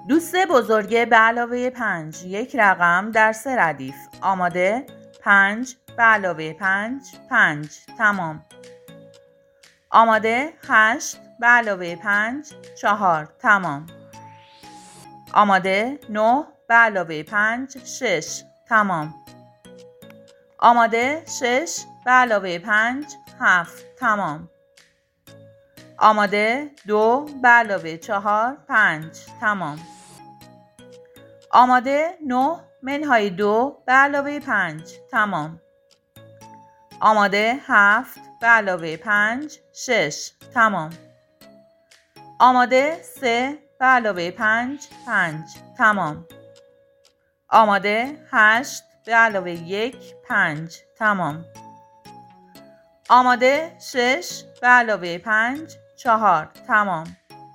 دوست بزرگ به علاوه 5 یک رقم در 3 ردیف. آماده؟ 5 به علاوه 5 5 تمام. آماده؟ 8 به علاوه 5 4 تمام. آماده؟ 9 به علاوه 5 6 تمام. آماده؟ 6 به علاوه 5 7 تمام. آماده؟ 2 به علاوه 4 5 تمام. آماده؟ 9 منهای 2 به علاوه 5 تمام. آماده؟ 7 به علاوه 5 6 تمام. آماده؟ 3 به علاوه 5 5 تمام. آماده؟ 8 به علاوه 1 5 تمام. آماده؟ 6 به علاوه 5 4 تمام.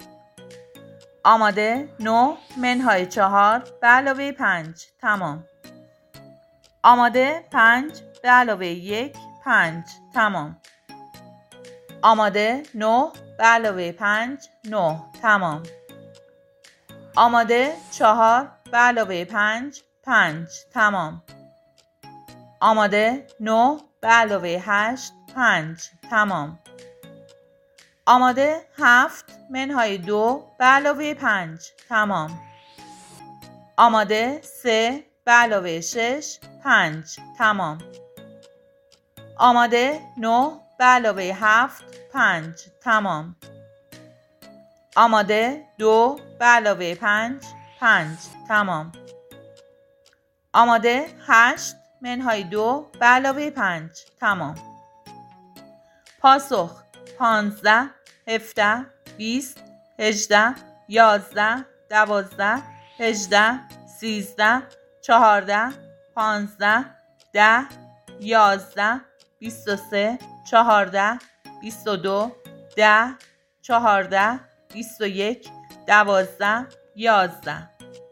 آماده؟ 9 منهای 4 به علاوه 5 تمام. آماده؟ 5 به علاوه 1 5 تمام. آماده؟ 9 به علاوه 5 9 تمام. آماده؟ 4 به علاوه 5 5 تمام. آماده؟ 9 به علاوه 8 5 تمام. آماده؟ 7 منهای 2 به علاوه 5 تمام. آماده؟ 3 به علاوه 6 5 تمام. آماده؟ 9 به علاوه 7 5 تمام. آماده؟ 2 به علاوه 5 5 تمام. آماده؟ 8 منهای 2 به علاوه 5 تمام. پاسخ: 15 17 20 18 11 12 18 13 14 15 10 11 23 14 22 10 14 21 12 11